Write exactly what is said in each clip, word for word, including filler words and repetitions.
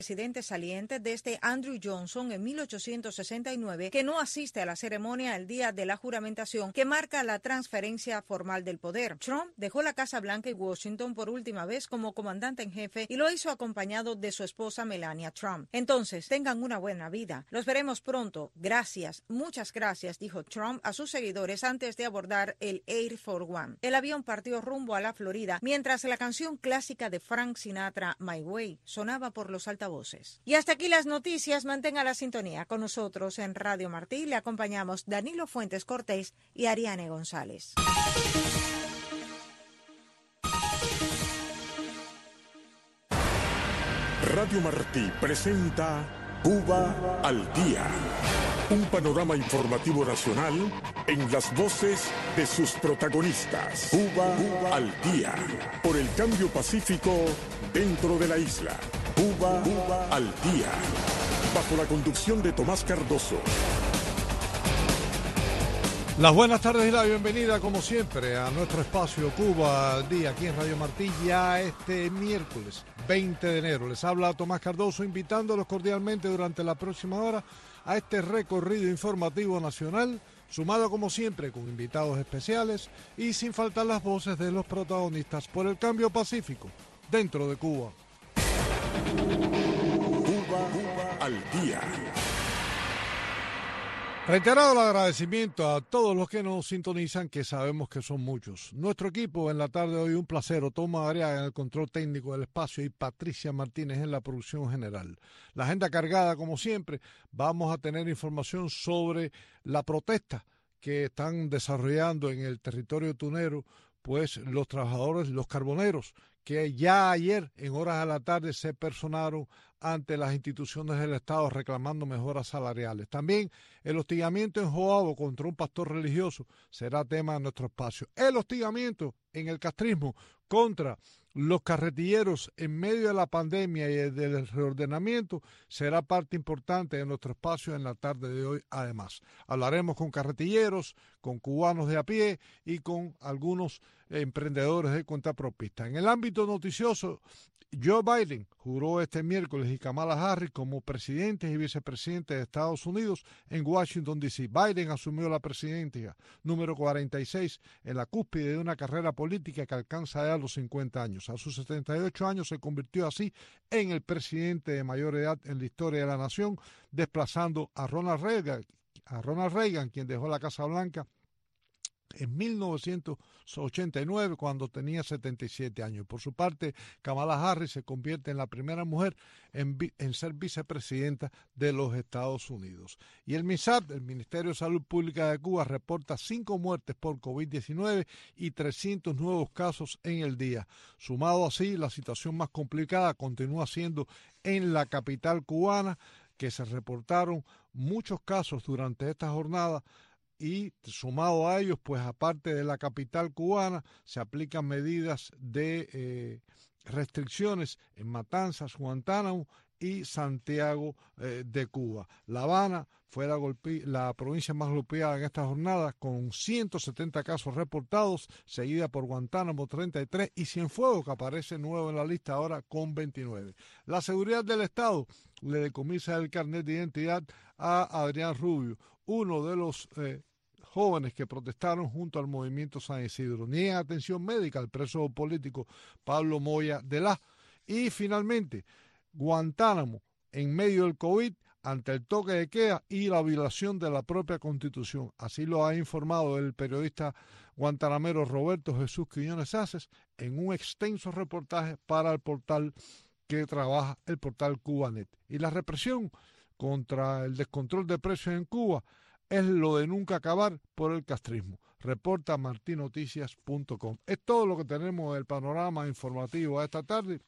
presidente saliente desde Andrew Johnson en mil ochocientos sesenta y nueve, que no asiste a la ceremonia el día de la juramentación que marca la transferencia formal del poder. Trump dejó la Casa Blanca y Washington por última vez como comandante en jefe y lo hizo acompañado de su esposa Melania Trump. Entonces, tengan una buena vida. Los veremos pronto. Gracias, muchas gracias, dijo Trump a sus seguidores antes de abordar el Air Force One. El avión partió rumbo a la Florida mientras la canción clásica de Frank Sinatra, My Way, sonaba por los altavoces. Y hasta aquí las noticias. Mantenga la sintonía con nosotros en Radio Martí. Le acompañamos Danilo Fuentes Cortés y Ariane González. Radio Martí presenta Cuba al Día. Un panorama informativo nacional en las voces de sus protagonistas. Cuba, Cuba al Día. Por el cambio pacífico dentro de la isla. Cuba, Cuba al Día. Bajo la conducción de Tomás Cardoso. Las buenas tardes y la bienvenida, como siempre, a nuestro espacio Cuba al Día, aquí en Radio Martí, ya este miércoles veinte de enero. Les habla Tomás Cardoso, invitándolos cordialmente durante la próxima hora a este recorrido informativo nacional, sumado como siempre con invitados especiales y sin faltar las voces de los protagonistas por el cambio pacífico dentro de Cuba. Cuba, Cuba al Día. Reiterado el agradecimiento a todos los que nos sintonizan, que sabemos que son muchos. Nuestro equipo en la tarde de hoy, un placer, Otoma Ariaga en el control técnico del espacio y Patricia Martínez en la producción general. La agenda cargada, como siempre. Vamos a tener información sobre la protesta que están desarrollando en el territorio tunero, pues los trabajadores, los carboneros, que ya ayer en horas de la tarde se personaron ante las instituciones del Estado reclamando mejoras salariales. También el hostigamiento en Joabo contra un pastor religioso será tema de nuestro espacio. El hostigamiento en el castrismo contra los carretilleros en medio de la pandemia y del reordenamiento será parte importante de nuestro espacio en la tarde de hoy. Además, hablaremos con carretilleros, con cubanos de a pie y con algunos emprendedores de cuenta propista. En el ámbito noticioso, Joe Biden juró este miércoles y Kamala Harris como presidentes y vicepresidentes de Estados Unidos en Washington, D C Biden asumió la presidencia número cuarenta y seis en la cúspide de una carrera política que alcanza ya los cincuenta años. A sus setenta y ocho años se convirtió así en el presidente de mayor edad en la historia de la nación, desplazando a Ronald Reagan, a Ronald Reagan, quien dejó la Casa Blanca en mil novecientos ochenta y nueve, cuando tenía setenta y siete años. Por su parte, Kamala Harris se convierte en la primera mujer en, en ser vicepresidenta de los Estados Unidos. Y el MINSAP, el Ministerio de Salud Pública de Cuba, reporta cinco muertes por COVID diecinueve y trescientos nuevos casos en el día. Sumado así, la situación más complicada continúa siendo en la capital cubana, que se reportaron muchos casos durante esta jornada. Y sumado a ellos, pues aparte de la capital cubana, se aplican medidas de eh, restricciones en Matanzas, Guantánamo y Santiago eh, de Cuba. La Habana fue la, golpe- la provincia más golpeada en esta jornada, con ciento setenta casos reportados, seguida por Guantánamo treinta y tres y Cienfuegos, que aparece nuevo en la lista ahora con veintinueve. La seguridad del Estado le decomisa el carnet de identidad a Adrián Rubio, uno de los eh, jóvenes que protestaron junto al movimiento San Isidro. Niegan atención médica al preso político Pablo Moya de la. Y finalmente, Guantánamo, en medio del COVID, ante el toque de queda y la violación de la propia Constitución. Así lo ha informado el periodista guantanamero Roberto Jesús Quiñones Aces en un extenso reportaje para el portal que trabaja, el portal Cubanet. Y la represión contra el descontrol de precios en Cuba es lo de nunca acabar por el castrismo. Reporta martinoticias punto com. Es todo lo que tenemos del panorama informativo a esta tarde.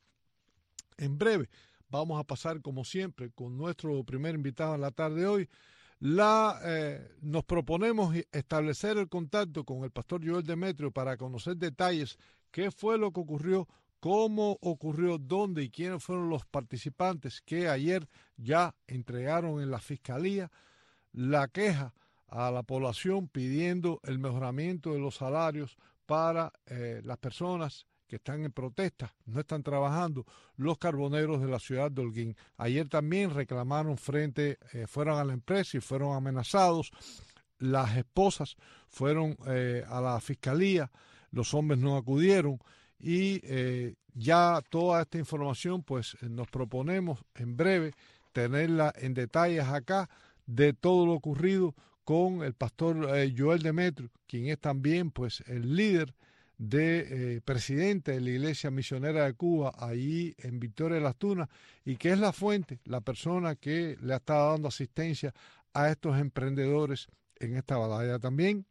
En breve vamos a pasar, como siempre, con nuestro primer invitado en la tarde de hoy. La, eh, nos proponemos establecer el contacto con el pastor Joel Demetrio para conocer detalles, qué fue lo que ocurrió, cómo ocurrió, dónde y quiénes fueron los participantes que ayer ya entregaron en la Fiscalía la queja a la población pidiendo el mejoramiento de los salarios para eh, las personas que están en protesta, no están trabajando, los carboneros de la ciudad de Holguín. Ayer también reclamaron frente, eh, fueron a la empresa y fueron amenazados. Las esposas fueron eh, a la fiscalía, los hombres no acudieron y eh, ya toda esta información pues nos proponemos en breve tenerla en detalles acá de todo lo ocurrido con el pastor eh, Joel Demetrio, quien es también pues el líder de eh, presidente de la Iglesia Misionera de Cuba allí en Victoria de las Tunas y que es la fuente, la persona que le ha estado dando asistencia a estos emprendedores en esta batalla. También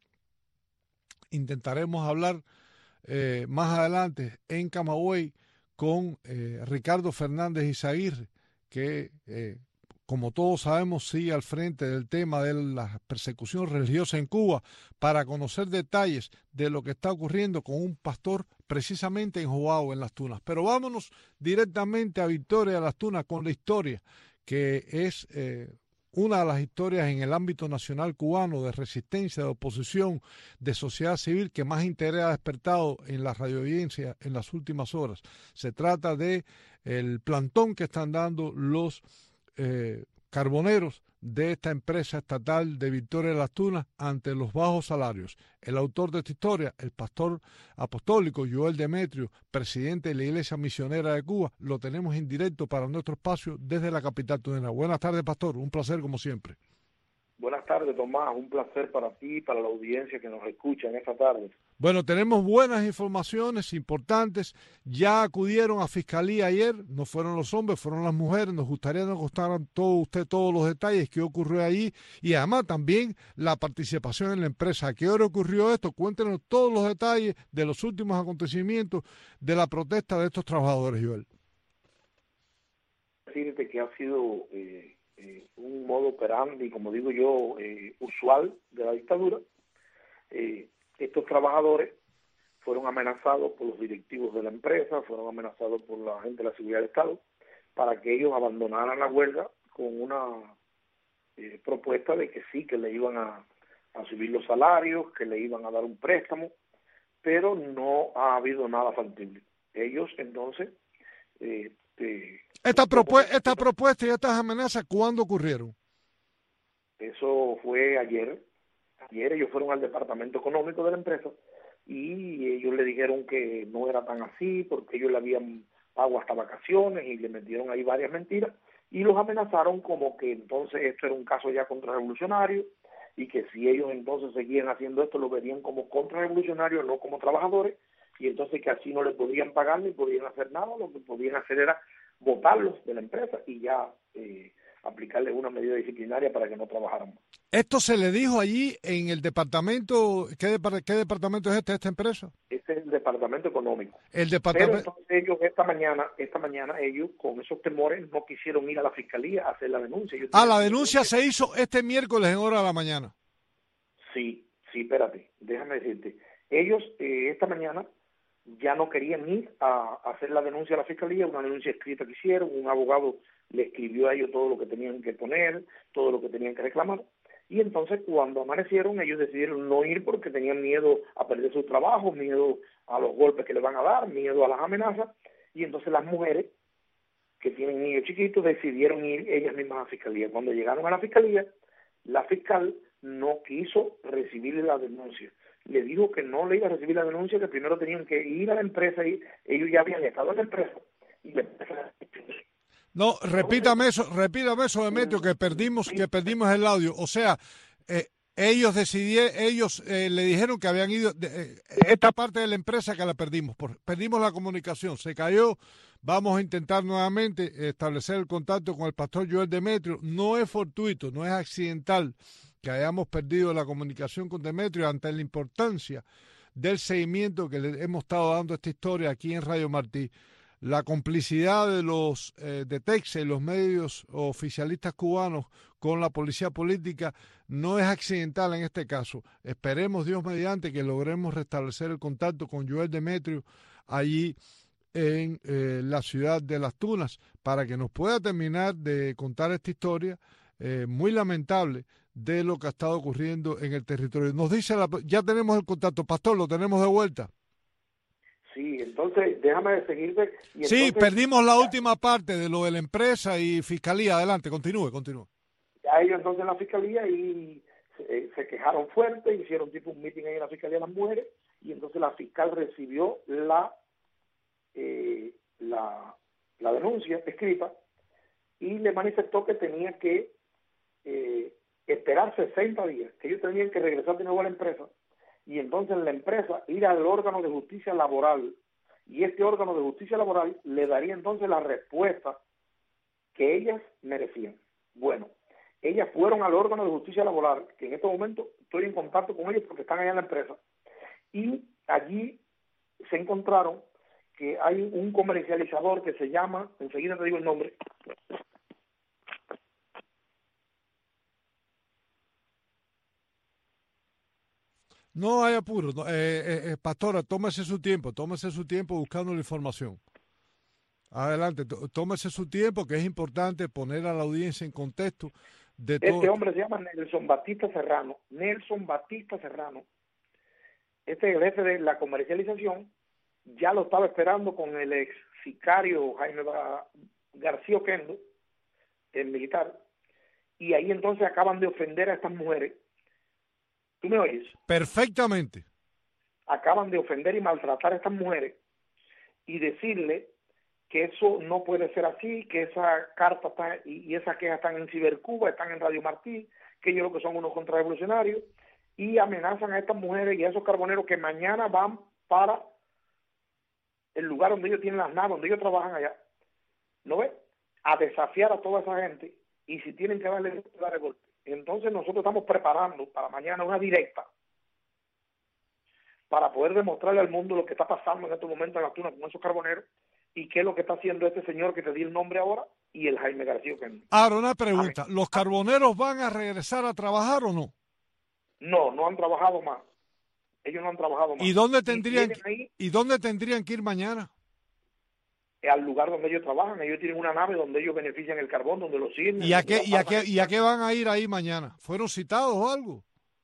intentaremos hablar eh, más adelante en Camagüey con eh, Ricardo Fernández Izaguirre, que eh, como todos sabemos sigue al frente del tema de la persecución religiosa en Cuba, para conocer detalles de lo que está ocurriendo con un pastor precisamente en Joao, en Las Tunas. Pero vámonos directamente a Victoria de Las Tunas con la historia que es eh, una de las historias en el ámbito nacional cubano de resistencia, de oposición, de sociedad civil que más interés ha despertado en la radioaudiencia en las últimas horas. Se trata de el plantón que están dando los eh, carboneros de esta empresa estatal de Victoria de las Tunas ante los bajos salarios. El autor de esta historia, el pastor apostólico Joel Demetrio, presidente de la Iglesia Misionera de Cuba, lo tenemos en directo para nuestro espacio desde la capital tunera. Buenas tardes, pastor, un placer como siempre. Buenas tardes, Tomás, un placer para ti y para la audiencia que nos escucha en esta tarde. Bueno, tenemos buenas informaciones importantes. Ya acudieron a Fiscalía ayer, no fueron los hombres, fueron las mujeres. Nos gustaría que nos contaran todo usted todos los detalles que ocurrió allí y además también la participación en la empresa. ¿A qué hora ocurrió esto? Cuéntenos todos los detalles de los últimos acontecimientos de la protesta de estos trabajadores, Joel. Decirte que ha sido eh, eh, un modo operandi, como digo yo, eh, usual de la dictadura. Eh, Estos trabajadores fueron amenazados por los directivos de la empresa, fueron amenazados por la gente de la seguridad del Estado para que ellos abandonaran la huelga con una eh, propuesta de que sí, que le iban a, a subir los salarios, que le iban a dar un préstamo, pero no ha habido nada factible. Ellos entonces... Eh, eh, esta, propue esta propuesta y estas amenazas, ¿cuándo ocurrieron? Eso fue ayer. Ayer ellos fueron al departamento económico de la empresa y ellos le dijeron que no era tan así porque ellos le habían pago hasta vacaciones y le metieron ahí varias mentiras y los amenazaron como que entonces esto era un caso ya contrarrevolucionario y que si ellos entonces seguían haciendo esto lo verían como contrarrevolucionarios, no como trabajadores, y entonces que así no le podían pagar ni podían hacer nada, lo que podían hacer era botarlos de la empresa y ya eh, aplicarles una medida disciplinaria para que no trabajaran más. ¿Esto se le dijo allí en el departamento? ¿Qué, depart qué departamento es este de esta empresa? Este es el departamento económico. El departamento. Pero entonces ellos esta mañana, esta mañana ellos con esos temores no quisieron ir a la fiscalía a hacer la denuncia. Ellos ah, la denuncia se hizo este miércoles en hora de la mañana. Sí, sí, espérate, déjame decirte. Ellos eh, esta mañana ya no querían ir a, a hacer la denuncia a la fiscalía, una denuncia escrita que hicieron, un abogado le escribió a ellos todo lo que tenían que poner, todo lo que tenían que reclamar, y entonces cuando amanecieron ellos decidieron no ir porque tenían miedo a perder su trabajo, miedo a los golpes que le van a dar, miedo a las amenazas, y entonces las mujeres que tienen niños chiquitos decidieron ir ellas mismas a la fiscalía. Cuando llegaron a la fiscalía, la fiscal no quiso recibir la denuncia. Le dijo que no le iba a recibir la denuncia, que primero tenían que ir a la empresa y ellos ya habían estado en la empresa. Y la empresa... No, repítame eso, repítame eso, Demetrio, que perdimos, que perdimos el audio. O sea, eh, ellos decidieron, ellos eh, le dijeron que habían ido, de, eh, esta parte de la empresa que la perdimos, por, perdimos la comunicación, se cayó. Vamos a intentar nuevamente establecer el contacto con el pastor Joel Demetrio. No es fortuito, no es accidental que hayamos perdido la comunicación con Demetrio ante la importancia del seguimiento que le hemos estado dando a esta historia aquí en Radio Martí. La complicidad de los eh, de Texas y los medios oficialistas cubanos con la policía política no es accidental en este caso. Esperemos, Dios mediante, que logremos restablecer el contacto con Joel Demetrio allí en eh, la ciudad de Las Tunas para que nos pueda terminar de contar esta historia eh, muy lamentable de lo que ha estado ocurriendo en el territorio. Nos dice, la, ya tenemos el contacto, pastor, lo tenemos de vuelta. Sí, Sí, entonces déjame seguirte. Y sí, entonces, perdimos la ya, última parte de lo de la empresa y fiscalía. Adelante, continúe, continúe. ya ellos entonces en la fiscalía y se, se quejaron fuerte, hicieron tipo un meeting ahí en la fiscalía de las mujeres y entonces la fiscal recibió la eh, la, la denuncia escrita y le manifestó que tenía que eh, esperar sesenta días, que ellos tenían que regresar de nuevo a la empresa y entonces la empresa ir al órgano de justicia laboral y este órgano de justicia laboral le daría entonces la respuesta que ellas merecían. Bueno, ellas fueron al órgano de justicia laboral, que en este momento estoy en contacto con ellos porque están allá en la empresa, y allí se encontraron que hay un comercializador que se llama, enseguida te digo el nombre, No hay apuro. No, eh, eh, eh, pastora, tómese su tiempo, tómese su tiempo buscando la información. Adelante, tómese su tiempo, que es importante poner a la audiencia en contexto de todo. Este hombre se llama Nelson Batista Serrano. Nelson Batista Serrano. Este es el jefe de la comercialización. Ya lo estaba esperando con el ex sicario Jaime García Oquendo, el militar. Y ahí entonces acaban de ofender a estas mujeres. ¿Tú me oyes? Perfectamente. Acaban de ofender y maltratar a estas mujeres y decirle que eso no puede ser así, que esa carta está y, y esa queja están en Cibercuba, están en Radio Martí, que ellos lo que son unos contrarrevolucionarios, y amenazan a estas mujeres y a esos carboneros que mañana van para el lugar donde ellos tienen las naves, donde ellos trabajan allá, ¿no ves? A desafiar a toda esa gente, y si tienen que darle, darle golpe. Entonces nosotros estamos preparando para mañana una directa para poder demostrarle al mundo lo que está pasando en estos momentos en la tuna con esos carboneros y qué es lo que está haciendo este señor que te di el nombre ahora y el Jaime García Oquendo. Ahora, una pregunta. ¿Los carboneros van a regresar a trabajar o no? No, no han trabajado más. Ellos no han trabajado más. ¿Y dónde tendrían, y ahí, ¿y dónde tendrían que ir mañana? Al lugar donde ellos trabajan. Ellos tienen una nave donde ellos benefician el carbón, donde lo siguen. ¿Y a qué, y a qué, y a qué van a ir ahí mañana? ¿Fueron citados o algo?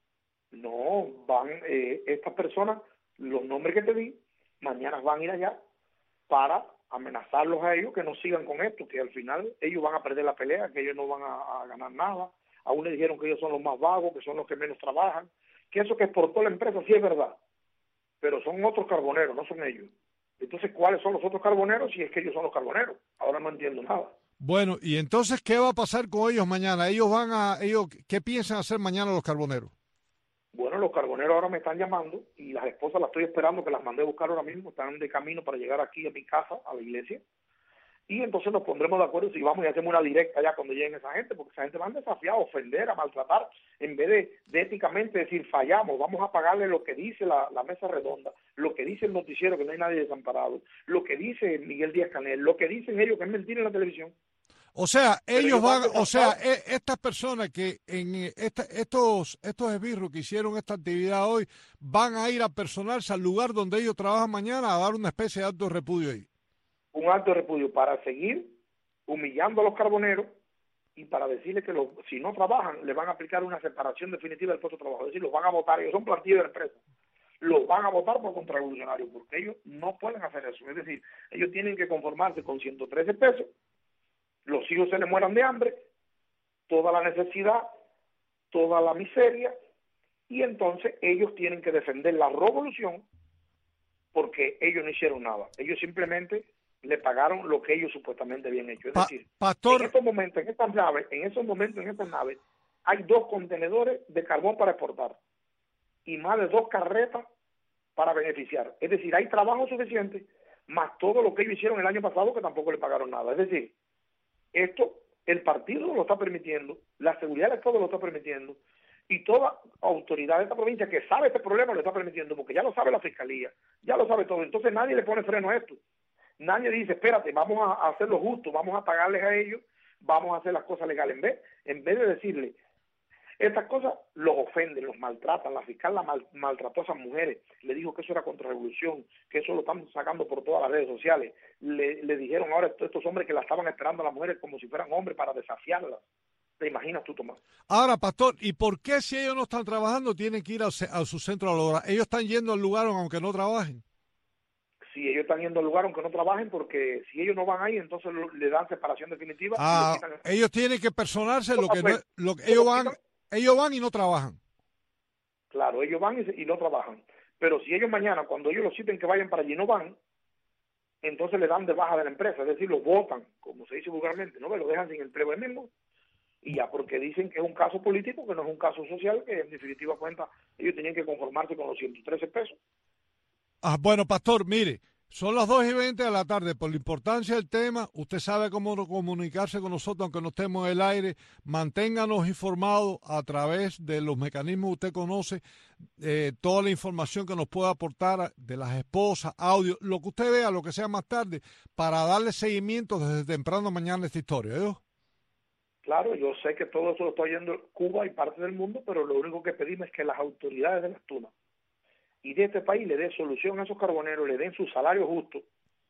No, van eh, estas personas, los nombres que te di, mañana van a ir allá para amenazarlos a ellos que no sigan con esto, que al final ellos van a perder la pelea, que ellos no van a, a ganar nada. Aún le dijeron que ellos son los más vagos, que son los que menos trabajan, que eso que exportó la empresa sí es verdad, pero son otros carboneros, no son ellos. Entonces, ¿cuáles son los otros carboneros si es que ellos son los carboneros? Ahora no entiendo nada. Bueno, y entonces, ¿qué va a pasar con ellos mañana? Ellos van a, ellos, ¿qué piensan hacer mañana los carboneros? Bueno, los carboneros ahora me están llamando y las esposas las estoy esperando, que las mandé a buscar ahora mismo, están de camino para llegar aquí a mi casa, a la iglesia, y entonces nos pondremos de acuerdo si vamos y hacemos una directa ya cuando lleguen esa gente, porque esa gente van a desafiar, a ofender, a maltratar, en vez de, de éticamente decir fallamos, vamos a pagarle lo que dice la, la mesa redonda, lo que dice el noticiero que no hay nadie desamparado, lo que dice Miguel Díaz Canel, lo que dicen ellos que es mentira en la televisión. O sea, Pero ellos van, o sea, pasar. e, estas personas que en esta, estos estos esbirros que hicieron esta actividad hoy van a ir a personarse al lugar donde ellos trabajan mañana a dar una especie de acto de repudio ahí. Un acto de repudio para seguir humillando a los carboneros y para decirles que los, si no trabajan le van a aplicar una separación definitiva del puesto de trabajo, es decir, los van a votar, ellos son plantillos de la empresa, los van a votar por contrarrevolucionarios porque ellos no pueden hacer eso, es decir, ellos tienen que conformarse con ciento trece pesos, los hijos se les mueran de hambre, toda la necesidad, toda la miseria, y entonces ellos tienen que defender la revolución porque ellos no hicieron nada, ellos simplemente le pagaron lo que ellos supuestamente habían hecho. Es Pa decir, pastor, en estos momentos, en estas naves, en esos momentos, en estas naves, hay dos contenedores de carbón para exportar y más de dos carretas para beneficiar. Es decir, hay trabajo suficiente, más todo lo que ellos hicieron el año pasado que tampoco le pagaron nada. Es decir, esto el partido lo está permitiendo, la seguridad del Estado lo está permitiendo, y toda autoridad de esta provincia que sabe este problema lo está permitiendo, porque ya lo sabe la Fiscalía, ya lo sabe todo. Entonces nadie le pone freno a esto. Nadie dice, espérate, vamos a hacerlo justo, vamos a pagarles a ellos, vamos a hacer las cosas legales. En vez, en vez de decirle, estas cosas los ofenden, los maltratan. La fiscal la mal, maltrató a esas mujeres, le dijo que eso era contrarrevolución, que eso lo están sacando por todas las redes sociales. Le, le dijeron ahora estos, estos hombres que la estaban esperando a las mujeres como si fueran hombres para desafiarlas. ¿Te imaginas tú, Tomás? Ahora, pastor, ¿y por qué si ellos no están trabajando tienen que ir a, a su centro laboral? Ellos están yendo al lugar aunque no trabajen. si ellos están yendo al lugar aunque no trabajen, porque si ellos no van ahí, entonces lo, le dan separación definitiva. Ah, y le quitan el... ellos tienen que personarse, lo que no, pues, lo que ellos van, ellos van y no trabajan. Claro, ellos van y, y no trabajan. Pero si ellos mañana, cuando ellos los citen que vayan para allí, no van, entonces le dan de baja de la empresa, es decir, lo votan, como se dice vulgarmente, ¿no? Lo dejan sin empleo ahí mismo, y ya porque dicen que es un caso político, que no es un caso social, que en definitiva cuenta, ellos tenían que conformarse con los ciento trece pesos. Ah, bueno, pastor, mire, son las dos y veinte de la tarde. Por la importancia del tema, usted sabe cómo comunicarse con nosotros, aunque no estemos en el aire. Manténganos informados a través de los mecanismos que usted conoce, eh, toda la información que nos pueda aportar de las esposas, audio, lo que usted vea, lo que sea más tarde, para darle seguimiento desde temprano mañana a esta historia, ¿eh? Claro, yo sé que todo eso lo está oyendo Cuba y parte del mundo, pero lo único que pedimos es que las autoridades de las tunas y de este país le den solución a esos carboneros, le den su salario justo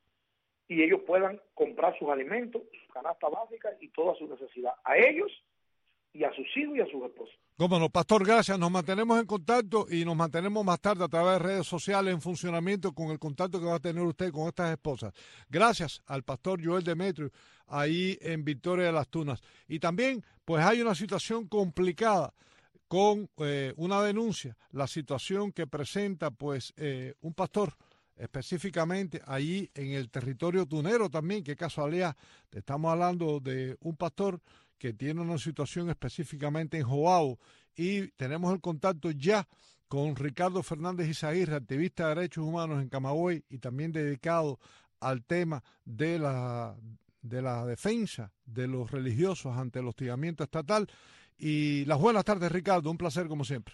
y ellos puedan comprar sus alimentos, su canasta básica y toda su necesidad, a ellos y a sus hijos y a sus esposos. Cómo no, pastor, gracias. Nos mantenemos en contacto y nos mantenemos más tarde a través de redes sociales en funcionamiento con el contacto que va a tener usted con estas esposas. Gracias al pastor Joel Demetrio ahí en Victoria de las Tunas. Y también, pues hay una situación complicada con eh, una denuncia, la situación que presenta pues eh, un pastor específicamente allí en el territorio tunero también, qué casualidad, estamos hablando de un pastor que tiene una situación específicamente en Joao y tenemos el contacto ya con Ricardo Fernández Izaguirre, activista de derechos humanos en Camagüey y también dedicado al tema de la, de la defensa de los religiosos ante el hostigamiento estatal. Y las buenas tardes, Ricardo, un placer como siempre.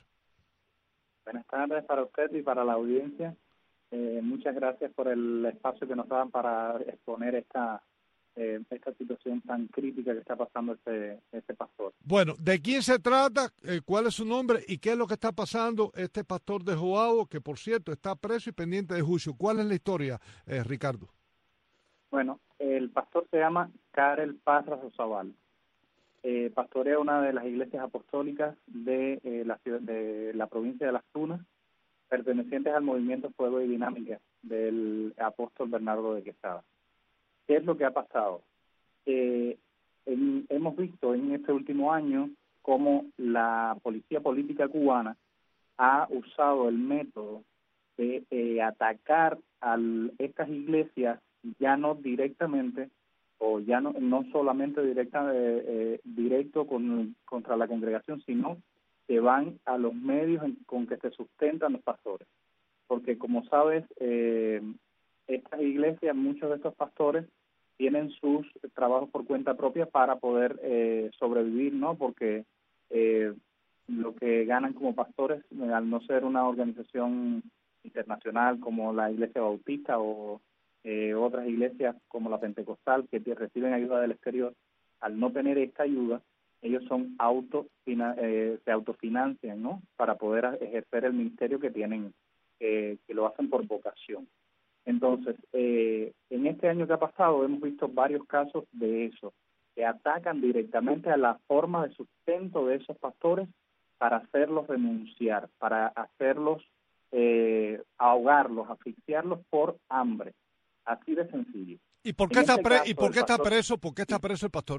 Buenas tardes para usted y para la audiencia. Eh, muchas gracias por el espacio que nos dan para exponer esta eh, esta situación tan crítica que está pasando este, este pastor. Bueno, ¿de quién se trata? Eh, ¿Cuál es su nombre? ¿Y qué es lo que está pasando este pastor de Joao, que por cierto está preso y pendiente de juicio? ¿Cuál es la historia, eh, Ricardo? Bueno, el pastor se llama Karel Parra Rosabal. Eh, pastorea una de las iglesias apostólicas de, eh, la, ciudad, de la provincia de Las Tunas, pertenecientes al movimiento Fuego y Dinámica del apóstol Bernardo de Quesada. ¿Qué es lo que ha pasado? Eh, en, hemos visto en este último año cómo la policía política cubana ha usado el método de eh, atacar a estas iglesias ya no directamente, o ya no, no solamente directa, eh, eh, directo con, contra la congregación, sino que van a los medios en, con que se sustentan los pastores. Porque como sabes, eh, estas iglesias, muchos de estos pastores tienen sus trabajos por cuenta propia para poder eh, sobrevivir, ¿no? Porque eh, lo que ganan como pastores, al no ser una organización internacional como la Iglesia Bautista o Eh, otras iglesias como la Pentecostal que reciben ayuda del exterior, al no tener esta ayuda, ellos son auto eh, se autofinancian, ¿no? Para poder ejercer el ministerio que tienen, eh, que lo hacen por vocación. Entonces, eh, en este año que ha pasado hemos visto varios casos de eso, que atacan directamente a la forma de sustento de esos pastores para hacerlos renunciar, para hacerlos eh, ahogarlos, asfixiarlos por hambre. Así de sencillo. ¿Y por qué, está, pre ¿y por qué está preso? ¿Por qué está preso el pastor?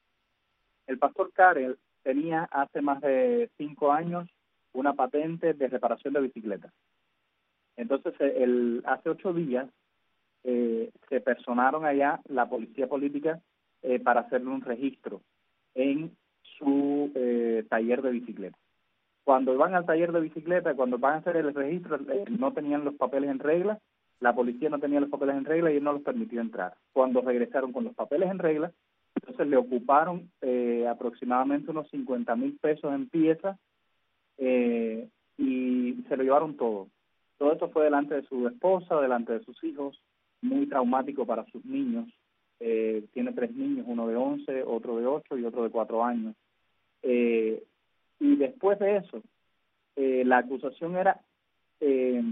El pastor Karel tenía hace más de cinco años una patente de reparación de bicicletas. Entonces, el, hace ocho días eh, se personaron allá la policía política eh, para hacerle un registro en su eh, taller de bicicleta. Cuando van al taller de bicicleta, cuando van a hacer el registro, eh, no tenían los papeles en regla. La policía no tenía los papeles en regla y él no los permitió entrar. Cuando regresaron con los papeles en regla, entonces le ocuparon eh, aproximadamente unos cincuenta mil pesos en piezas eh, y se lo llevaron todo. Todo esto fue delante de su esposa, delante de sus hijos, muy traumático para sus niños. Eh, tiene tres niños, uno de once, otro de ocho y otro de cuatro años. Eh, y después de eso, eh, la acusación era... Eh,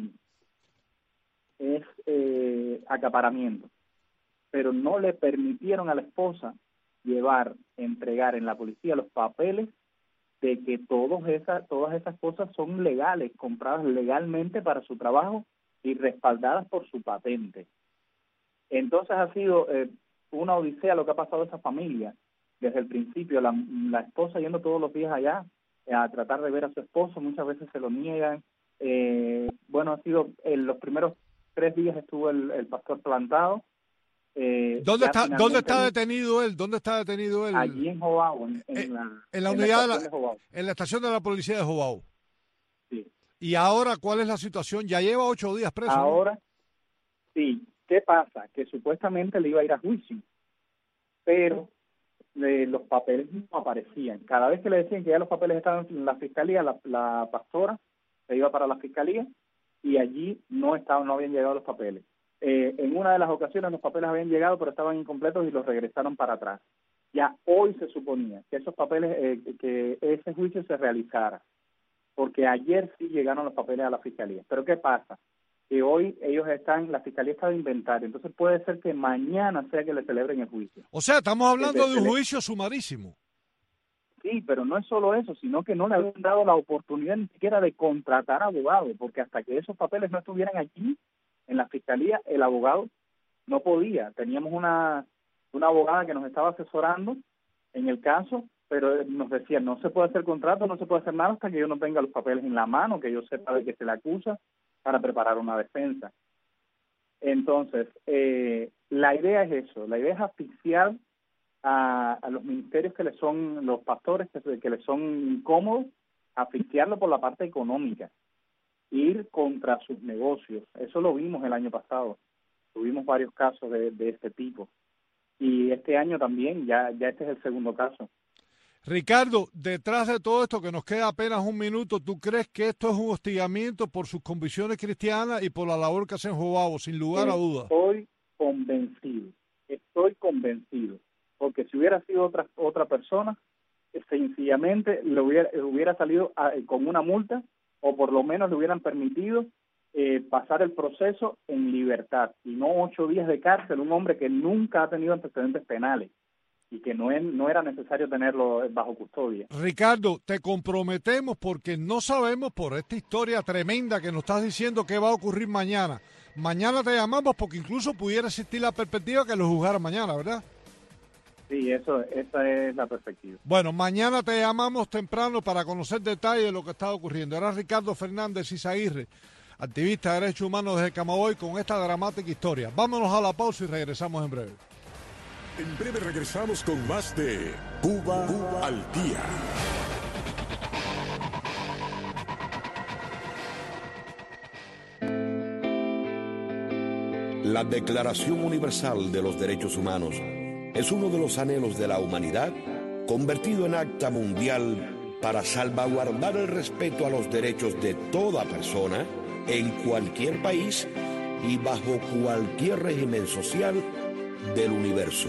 es eh, acaparamiento, pero no le permitieron a la esposa llevar, entregar en la policía los papeles de que todos esas, todas esas cosas son legales, compradas legalmente para su trabajo y respaldadas por su patente. Entonces ha sido eh, una odisea lo que ha pasado a esa familia. Desde el principio, la, la esposa yendo todos los días allá eh, a tratar de ver a su esposo, muchas veces se lo niegan. Eh, bueno, ha sido, en los primeros tres días estuvo el, el pastor plantado. Eh, ¿Dónde está dónde está detenido él? ¿Dónde está detenido él? Allí en Jobao, en, en, eh, la, en la en unidad la de la, de en la estación de la policía de Jobao. Sí. Y ahora, ¿cuál es la situación? Ya lleva ocho días preso. Ahora, ¿no? sí. ¿Qué pasa? Que supuestamente le iba a ir a juicio, pero eh, los papeles no aparecían. Cada vez que le decían que ya los papeles estaban en la fiscalía, la, la pastora se iba para la fiscalía y allí no estaban, no habían llegado los papeles. Eh, en una de las ocasiones los papeles habían llegado, pero estaban incompletos y los regresaron para atrás. Ya hoy se suponía que esos papeles, eh, que ese juicio se realizara, porque ayer sí llegaron los papeles a la fiscalía. Pero ¿qué pasa? Que hoy ellos están, la fiscalía está de inventario, entonces puede ser que mañana sea que le celebren el juicio. O sea, estamos hablando de un cele... juicio sumarísimo. Sí, pero no es solo eso, sino que no le habían dado la oportunidad ni siquiera de contratar abogados, porque hasta que esos papeles no estuvieran aquí, en la fiscalía, el abogado no podía. Teníamos una, una abogada que nos estaba asesorando en el caso, pero nos decía, no se puede hacer contrato, no se puede hacer nada hasta que yo no tenga los papeles en la mano, que yo sepa de que se le acusa, para preparar una defensa. Entonces, eh, la idea es eso, la idea es asfixiar a, a los ministerios que le son, los pastores que, que le son incómodos, asfixiarlo por la parte económica, ir contra sus negocios. Eso lo vimos el año pasado, tuvimos varios casos de, de este tipo. Y este año también, ya, ya este es el segundo caso. Ricardo, detrás de todo esto, que nos queda apenas un minuto, ¿tú crees que esto es un hostigamiento por sus convicciones cristianas y por la labor que hacen Jobao, sin lugar a dudas? Estoy convencido, estoy convencido, porque si hubiera sido otra otra persona, sencillamente le hubiera, hubiera salido a, con una multa, o por lo menos le hubieran permitido eh, pasar el proceso en libertad, y no ocho días de cárcel, un hombre que nunca ha tenido antecedentes penales y que no, es, no era necesario tenerlo bajo custodia. Ricardo, te comprometemos porque no sabemos por esta historia tremenda que nos estás diciendo qué va a ocurrir mañana. Mañana te llamamos porque incluso pudiera existir la perspectiva que lo juzgara mañana, ¿verdad? Sí, eso, esa es la perspectiva. Bueno, mañana te llamamos temprano para conocer detalles de lo que está ocurriendo. Era Ricardo Fernández Izaguirre, activista de derechos humanos desde Camagüey, con esta dramática historia. Vámonos a la pausa y regresamos en breve. En breve regresamos con más de Cuba, Cuba al Día. La Declaración Universal de los Derechos Humanos es uno de los anhelos de la humanidad convertido en acta mundial para salvaguardar el respeto a los derechos de toda persona en cualquier país y bajo cualquier régimen social del universo.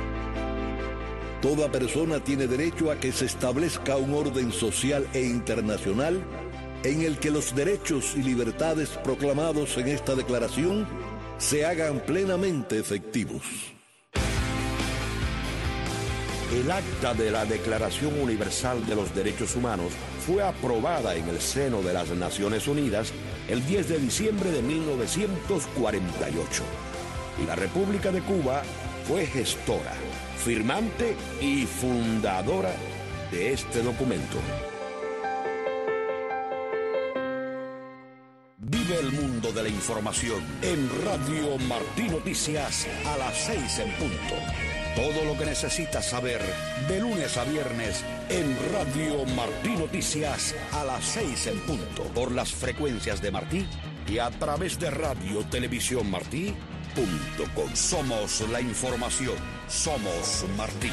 Toda persona tiene derecho a que se establezca un orden social e internacional en el que los derechos y libertades proclamados en esta declaración se hagan plenamente efectivos. El acta de la Declaración Universal de los Derechos Humanos fue aprobada en el seno de las Naciones Unidas el diez de diciembre de mil novecientos cuarenta y ocho. Y la República de Cuba fue gestora, firmante y fundadora de este documento. Vive el mundo de la información en Radio Martí Noticias a las seis en punto. Todo lo que necesitas saber de lunes a viernes en Radio Martí Noticias a las seis en punto. Por las frecuencias de Martí y a través de Radio Televisión Martí punto com. Somos la información. Somos Martí.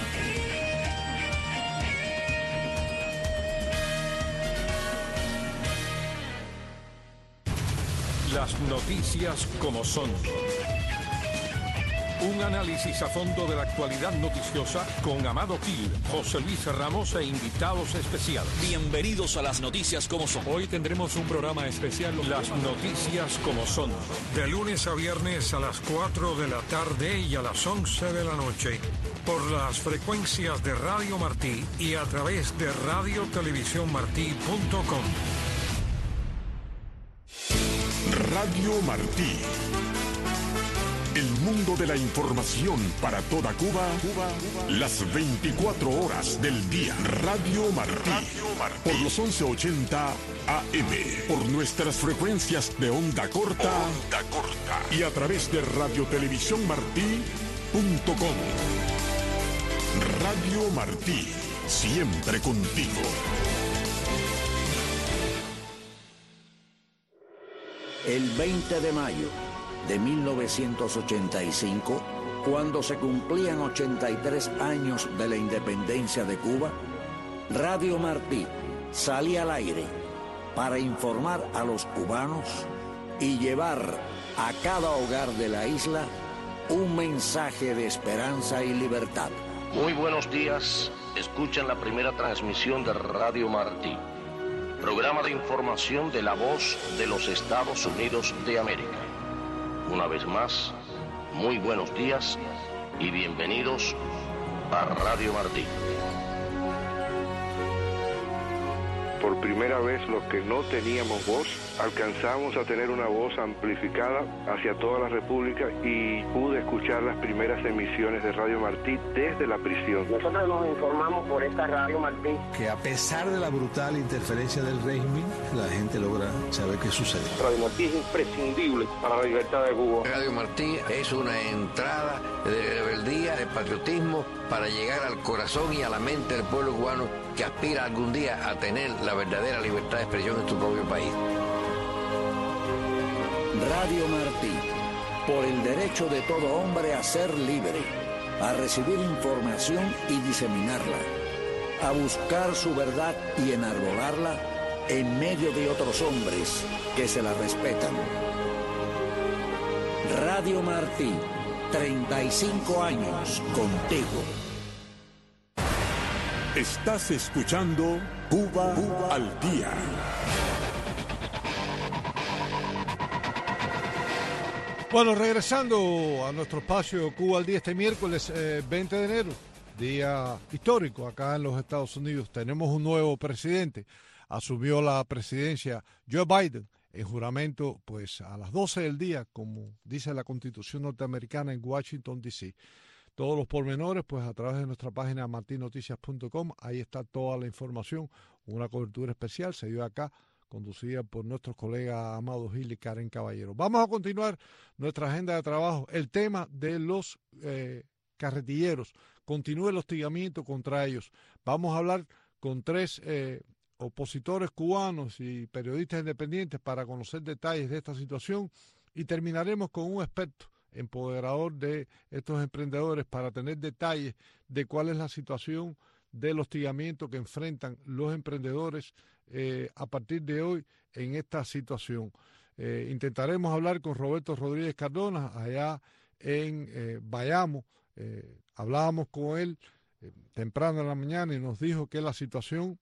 Las noticias como son. Un análisis a fondo de la actualidad noticiosa con Amado Gil, José Luis Ramos e invitados especiales. Bienvenidos a las noticias como son. Hoy tendremos un programa especial. Las noticias como son. De lunes a viernes a las cuatro de la tarde y a las once de la noche. Por las frecuencias de Radio Martí y a través de Radio Televisión Martí punto com. Radio Martí. El mundo de la información para toda Cuba, Cuba, Cuba, las veinticuatro horas del día. Radio Martí. Radio Martí. Por los once ochenta A M. Por nuestras frecuencias de onda corta. Onda corta. Y a través de radiotelevisiónmartí punto com. Radio Martí. Siempre contigo. El veinte de mayo de mil novecientos ochenta y cinco, cuando se cumplían ochenta y tres años de la independencia de Cuba, Radio Martí salía al aire para informar a los cubanos y llevar a cada hogar de la isla un mensaje de esperanza y libertad. Muy buenos días, escuchan la primera transmisión de Radio Martí, programa de información de la voz de los Estados Unidos de América. Una vez más, muy buenos días y bienvenidos a Radio Martí. Por primera vez, los que no teníamos voz, alcanzamos a tener una voz amplificada hacia toda la República y pude escuchar las primeras emisiones de Radio Martí desde la prisión. Nosotros nos informamos por esta Radio Martí. Que a pesar de la brutal interferencia del régimen, la gente logra saber qué sucede. Radio Martí es imprescindible para la libertad de Cuba. Radio Martí es una entrada de rebeldía, de patriotismo, para llegar al corazón y a la mente del pueblo cubano que aspira algún día a tener la verdadera libertad de expresión en su propio país. Radio Martí, por el derecho de todo hombre a ser libre, a recibir información y diseminarla, a buscar su verdad y enarbolarla en medio de otros hombres que se la respetan. Radio Martí, treinta y cinco años contigo. Estás escuchando Cuba, Cuba al Día. Bueno, regresando a nuestro espacio Cuba al Día este miércoles eh, veinte de enero, día histórico acá en los Estados Unidos. Tenemos un nuevo presidente. Asumió la presidencia Joe Biden en juramento pues a las doce del día, como dice la Constitución norteamericana, en Washington, D C Todos los pormenores, pues a través de nuestra página martin noticias punto com, ahí está toda la información. Una cobertura especial se dio acá, conducida por nuestros colegas Amado Gil y Karen Caballero. Vamos a continuar nuestra agenda de trabajo. El tema de los eh, carretilleros. Continúa el hostigamiento contra ellos. Vamos a hablar con tres eh, opositores cubanos y periodistas independientes para conocer detalles de esta situación y terminaremos con un experto empoderador de estos emprendedores para tener detalles de cuál es la situación del hostigamiento que enfrentan los emprendedores eh, a partir de hoy en esta situación. Eh, intentaremos hablar con Roberto Rodríguez Cardona allá en eh, Bayamo. Eh, hablábamos con él eh, temprano en la mañana y nos dijo que la situación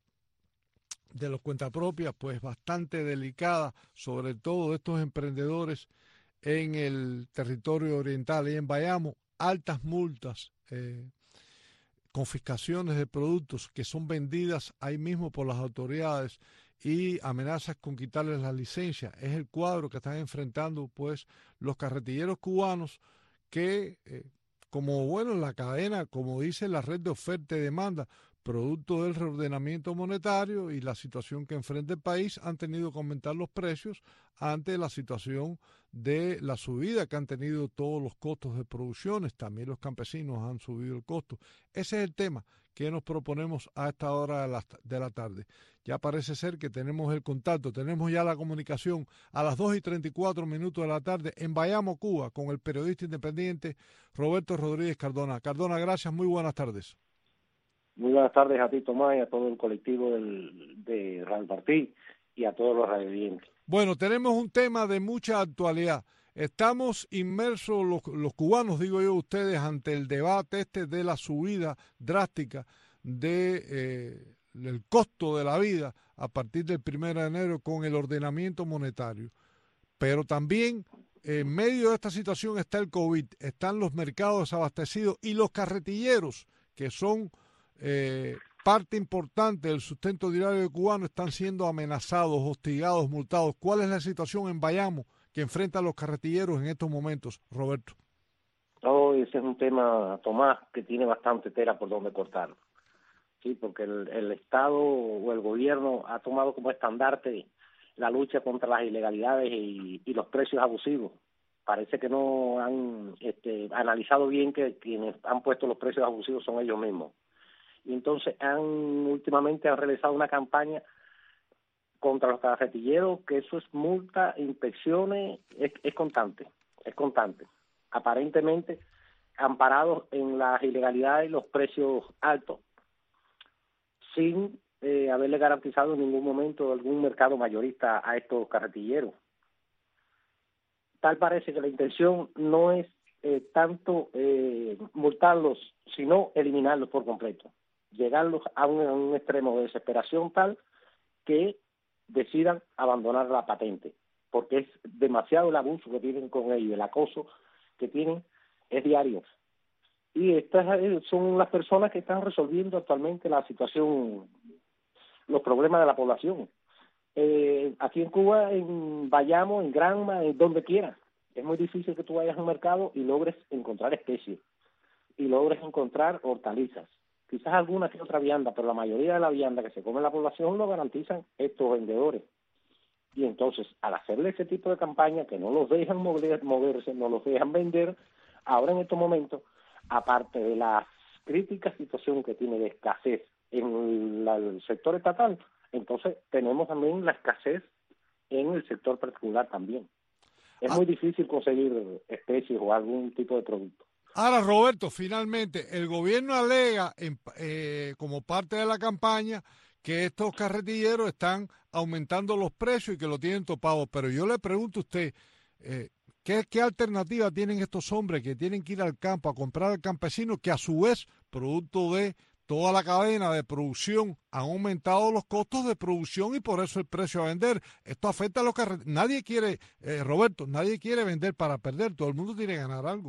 de los cuentapropias pues bastante delicada, sobre todo de estos emprendedores en el territorio oriental y en Bayamo, altas multas, eh, confiscaciones de productos que son vendidas ahí mismo por las autoridades y amenazas con quitarles la licencia. Es el cuadro que están enfrentando pues los carretilleros cubanos que, eh, como bueno, la cadena, como dice la red de oferta y demanda, producto del reordenamiento monetario y la situación que enfrenta el país, han tenido que aumentar los precios ante la situación de la subida que han tenido todos los costos de producciones. También los campesinos han subido el costo. Ese es el tema que nos proponemos a esta hora de la, de la tarde. Ya parece ser que tenemos el contacto, tenemos ya la comunicación a las dos y treinta y cuatro minutos de la tarde en Bayamo, Cuba, con el periodista independiente Roberto Rodríguez Cardona. Cardona, gracias, muy buenas tardes. Muy buenas tardes a ti, Tomás, y a todo el colectivo del, de Radio Martí y a todos los radioyentes. Bueno, tenemos un tema de mucha actualidad. Estamos inmersos, los, los cubanos, digo yo, ustedes, ante el debate este de la subida drástica de, eh, del costo de la vida a partir del primero de enero con el ordenamiento monetario. Pero también en medio de esta situación está el COVID, están los mercados desabastecidos y los carretilleros, que son eh, parte importante del sustento diario cubano, están siendo amenazados, hostigados, multados. ¿Cuál es la situación en Bayamo, que enfrentan los carretilleros en estos momentos, Roberto? Oh, ese es un tema, Tomás, que tiene bastante tela por donde cortar. Sí, porque el, el Estado o el gobierno ha tomado como estandarte la lucha contra las ilegalidades y, y los precios abusivos. Parece que no han este, analizado bien que quienes han puesto los precios abusivos son ellos mismos. Y entonces han últimamente han realizado una campaña contra los carretilleros, que eso es multa, inspecciones, es, es constante, es constante. Aparentemente amparados en las ilegalidades y los precios altos, sin eh, haberle garantizado en ningún momento algún mercado mayorista a estos carretilleros. Tal parece que la intención no es eh, tanto eh, multarlos, sino eliminarlos por completo, llegarlos a un, a un extremo de desesperación tal que decidan abandonar la patente, porque es demasiado el abuso que tienen con ellos, el acoso que tienen es diario. Y estas son las personas que están resolviendo actualmente la situación, los problemas de la población. Eh, aquí en Cuba, en Bayamo, en Granma, en donde quiera, es muy difícil que tú vayas a un mercado y logres encontrar especies, y logres encontrar hortalizas. Quizás alguna que otra vianda, pero la mayoría de la vianda que se come en la población lo garantizan estos vendedores. Y entonces, al hacerle ese tipo de campaña, que no los dejan mover, moverse, no los dejan vender, ahora en estos momentos, aparte de la crítica situación que tiene de escasez en la, el sector estatal, entonces tenemos también la escasez en el sector particular también. Es ah. muy difícil conseguir especies o algún tipo de producto. Ahora, Roberto, finalmente, el gobierno alega en, eh, como parte de la campaña que estos carretilleros están aumentando los precios y que lo tienen topado. Pero yo le pregunto a usted, eh, ¿qué, ¿qué alternativa tienen estos hombres que tienen que ir al campo a comprar al campesino, que a su vez, producto de toda la cadena de producción, han aumentado los costos de producción y por eso el precio a vender? Esto afecta a los carretilleros. Nadie quiere, eh, Roberto, nadie quiere vender para perder, todo el mundo tiene que ganar algo.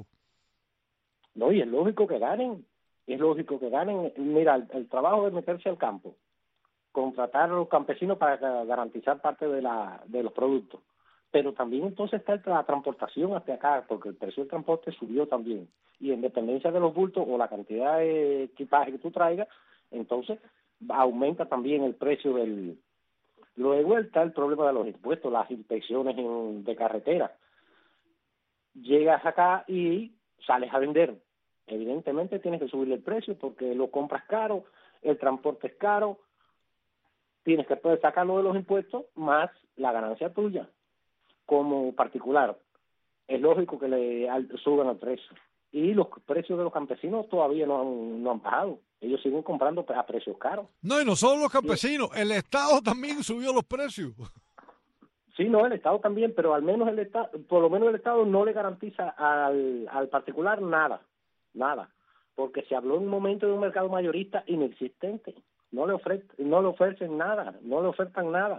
No, y es lógico que ganen, es lógico que ganen. Mira, el, el trabajo de meterse al campo, contratar a los campesinos para garantizar parte de la de los productos, pero también entonces está la transportación hasta acá, porque el precio del transporte subió también, y en dependencia de los bultos o la cantidad de equipaje que tú traigas, entonces aumenta también el precio del... Luego está el problema de los impuestos, las inspecciones en, de carretera. Llegas acá y sales a vender. Evidentemente tienes que subirle el precio porque lo compras caro, el transporte es caro, tienes que poder sacarlo de los impuestos más la ganancia tuya como particular. Es lógico que le suban el precio. Y los precios de los campesinos todavía no han, no han bajado. Ellos siguen comprando a precios caros. No, y no solo los campesinos, sí. El Estado también subió los precios. Sí, no, el Estado también, pero al menos el Estado, por lo menos el Estado no le garantiza al, al particular nada, nada, porque se habló en un momento de un mercado mayorista inexistente, no le ofrecen, no le ofrecen nada, no le ofertan nada.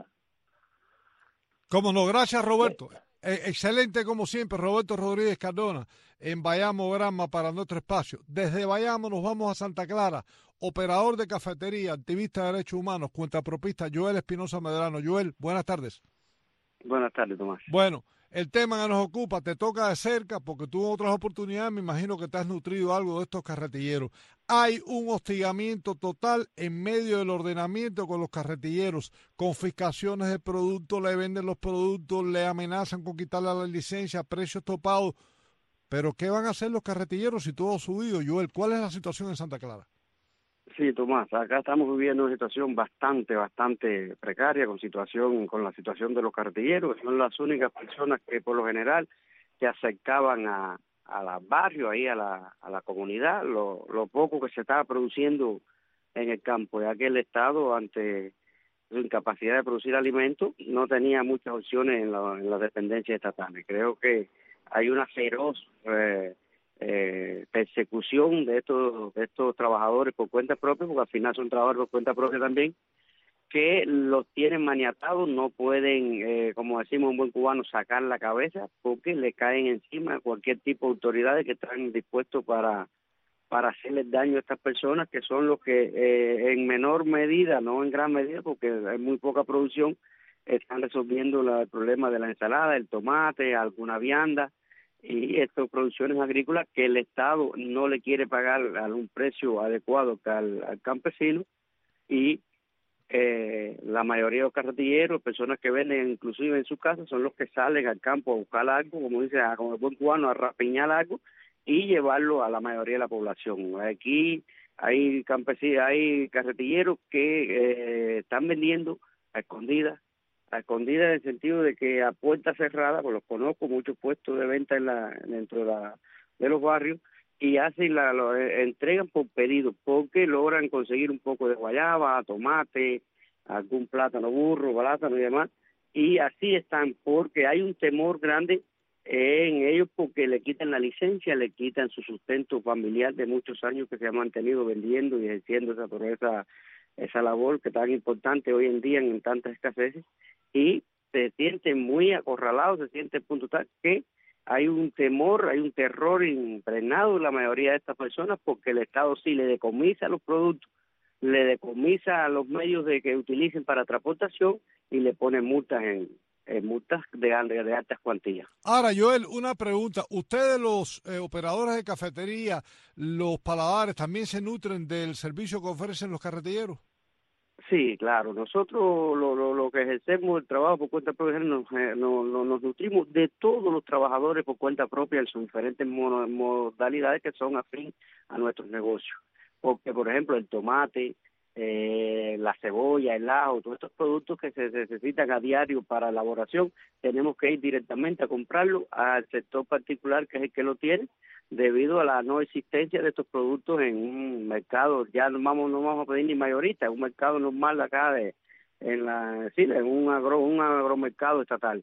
Cómo no, gracias Roberto. Eh, excelente como siempre, Roberto Rodríguez Cardona, en Bayamo, Granma, para nuestro espacio. Desde Bayamo nos vamos a Santa Clara. Operador de cafetería, activista de derechos humanos, cuentapropista Joel Espinosa Medrano. Joel, buenas tardes. Buenas tardes, Tomás. Bueno, el tema que nos ocupa te toca de cerca porque tú en otras oportunidades me imagino que te has nutrido algo de estos carretilleros. Hay un hostigamiento total en medio del ordenamiento con los carretilleros, confiscaciones de productos, le venden los productos, le amenazan con quitarle la licencia, precios topados. Pero ¿qué van a hacer los carretilleros si todo ha subido? Joel, ¿cuál es la situación en Santa Clara? Sí, Tomás, acá estamos viviendo una situación bastante, bastante precaria con situación, con la situación de los carretilleros, que son las únicas personas que por lo general se acercaban a, a los barrios, ahí a la, a la comunidad, lo, lo poco que se estaba produciendo en el campo, ya que el Estado, ante su incapacidad de producir alimentos, no tenía muchas opciones en, la, en las dependencias estatales. Creo que hay una feroz eh, Eh, persecución de estos de estos trabajadores por cuenta propia, porque al final son trabajadores por cuenta propia también, que los tienen maniatados, no pueden, eh, como decimos en buen cubano, sacar la cabeza, porque le caen encima cualquier tipo de autoridades que están dispuestos para para hacerles daño a estas personas, que son los que eh, en menor medida, no en gran medida, porque hay muy poca producción, están resolviendo la, el problema de la ensalada, el tomate, alguna vianda, y estas producciones agrícolas que el Estado no le quiere pagar a un precio adecuado al, al campesino, y eh, la mayoría de los carretilleros, personas que venden inclusive en su casa, son los que salen al campo a buscar algo, como dice, como el buen cubano, a rapiñar algo y llevarlo a la mayoría de la población. Aquí hay campesinos, hay carretilleros que eh, están vendiendo a escondidas, a escondidas en el sentido de que a puerta cerrada, pues los conozco, muchos puestos de venta en la, dentro de, la, de los barrios, y hacen la, lo entregan por pedido, porque logran conseguir un poco de guayaba, tomate, algún plátano burro, plátano y demás, y así están, porque hay un temor grande en ellos porque le quitan la licencia, le quitan su sustento familiar de muchos años que se ha mantenido vendiendo y ejerciendo esa, por esa, esa labor que tan importante hoy en día en tantas escaseces, y se sienten muy acorralados, se sienten punto tal que hay un temor, hay un terror impregnado en la mayoría de estas personas, porque el Estado sí le decomisa los productos, le decomisa los medios de que utilicen para transportación y le pone multas en, en multas de, de altas cuantías. Ahora, Joel, una pregunta. ¿Ustedes, los eh, operadores de cafetería, los paladares, también se nutren del servicio que ofrecen los carretilleros? Sí, claro. Nosotros lo, lo, lo que ejercemos el trabajo por cuenta propia nos, eh, nos, nos nutrimos de todos los trabajadores por cuenta propia en sus diferentes modalidades que son afín a nuestros negocios. Porque, por ejemplo, el tomate, eh, la cebolla, el ajo, todos estos productos que se necesitan a diario para elaboración, tenemos que ir directamente a comprarlo al sector particular que es el que lo tiene, debido a la no existencia de estos productos en un mercado, ya no vamos no vamos a pedir ni mayorista, en un mercado normal acá de en la sí, en un agro un agromercado estatal.